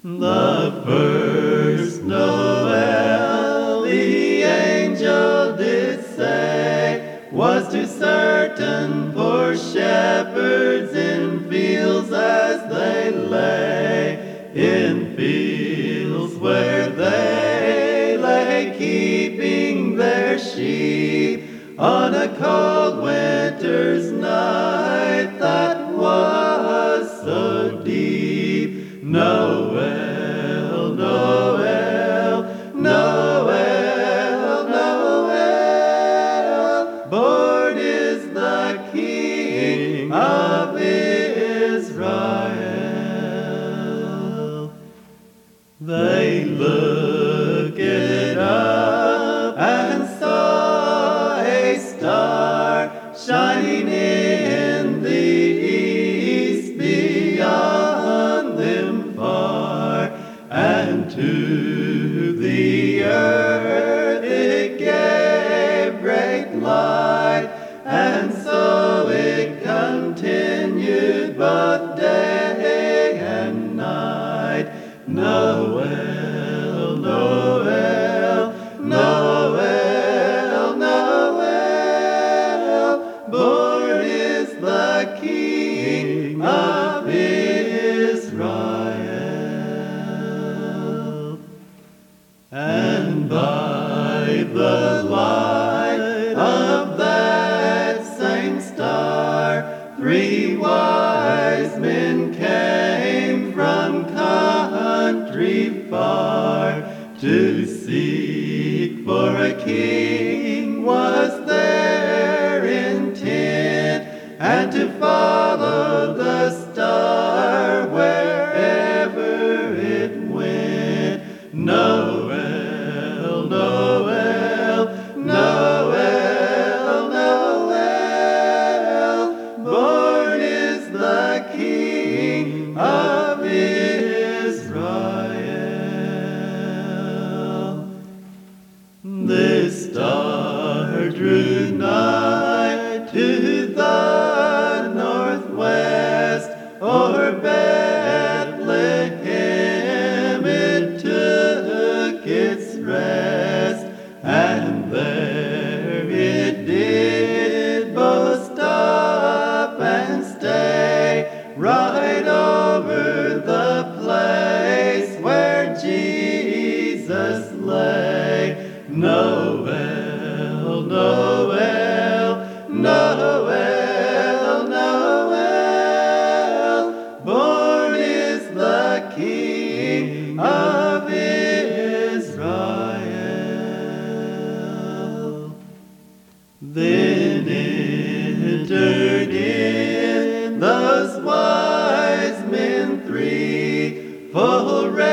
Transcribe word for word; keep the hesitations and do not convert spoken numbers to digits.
The first Noel, the angel did say, was to certain poor shepherds in fields as they lay, in fields where they lay keeping their sheep on a cold winter's night that was so deep. Noel, Noel, Noel, Noel, born is the King of Israel. They looked up and saw a star shining in the east beyond them far, and to the earth it gave great light, and so it continued both day and night. Noel, Noel, Noel, Noel, born is the King of Israel. And by the light of that same star, three wise men came from country far. To seek for a king was their intent, and to follow the star wherever it went. Noel, Noel, Noel, Noel, born is the King of Israel. This star drew nigh to the northwest, o'er Bethlehem it took its rest, and there it did both stop and stay, right over the place where Jesus lay. Noel, Noel, Noel, Noel, born is the King of Israel. Then entered in those wise men three, full